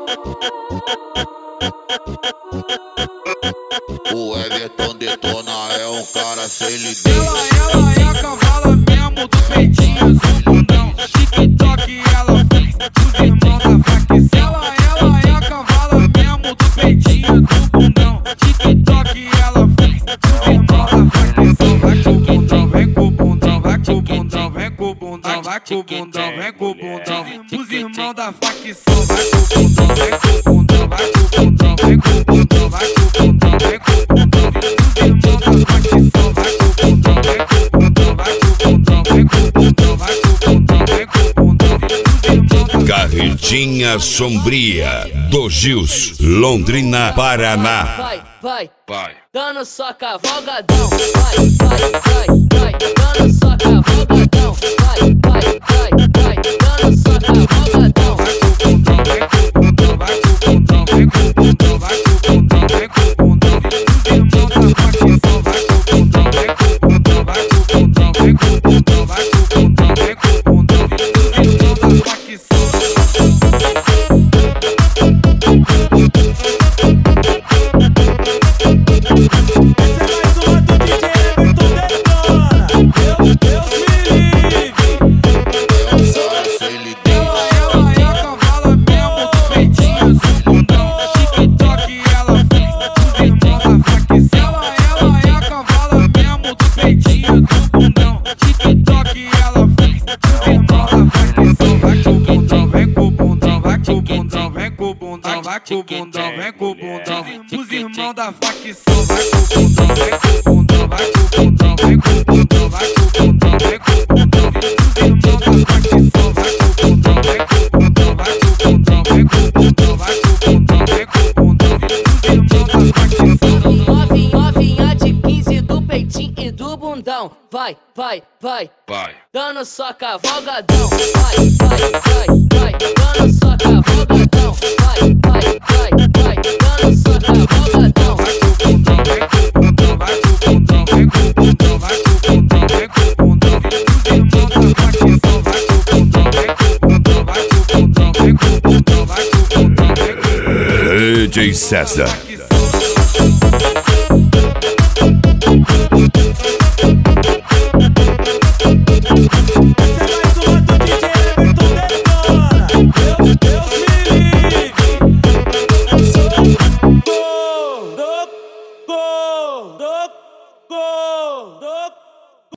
O Everton detona, é um cara sem limite. Ela é a cavala mesmo do peitinho azul bundão. TikTok ela fez os irmãos da facção. Ela é a cavala mesmo do peitinho azul bundão. TikTok ela fez os irmãos da facção. Vai com o bundão, vem com o bundão, vai com o bundão, vem com o bundão, vai com o bundão, vem com o bundão. Os irmãos da facção. Vai com o bundão, vem com o bundão, vai com o bundão, vem com o bundão, vai com o bundão, vem com o bundão. Os irmãos da facção. Vai com o bundão, vem com o bundão, vai com o bundão, vem com o bundão, vai com o bundão, vem com o bundão. Os irmãos da Carretinha Sombria do Gils, Londrina, Paraná. Vai, dando só cavalgadão. Vai, dando só cavalgadão. Vai, dando só cavalgadão. Vai com o bundão, vai com o bundão, vem com o bundão, vai com o bundão, vem com o bundão. Os irmãos da facção. Vai com o bundão, vem com o bundão, vai com o bundão, vem com o bundão, vai com o bundão, vem com o bundão. Os irmãos da facção. Vai com o bundão, vem com o bundão. Os irmãos da facção. Vai com o bundão, vem com o bundão, vai com o bundão, vem com o bundão, vai com o bundão, vem com o bundão. Os irmãos da facção. Vai com o bundão, vem com o bundão, vai com o bundão, vem com o bundão, vai com o bundão, vem com o bundão. Os irmãos da facção. Novinha de 15 do peitinho e do bundão. Vai, dando só cavalgadão. Vai, dando só cavalgadão. Vai, dando só cavalgadão. Vai com o bundão, vem com o bundão, vai com o bundão, vem com o bundão, vai com o bundão, vem com o bundão. Os irmãos da facção. Vai com o bundão, vem com o bundão, vai com o bundão, vem com o bundão, vai com o bundão, vem com o bundão. DJ César.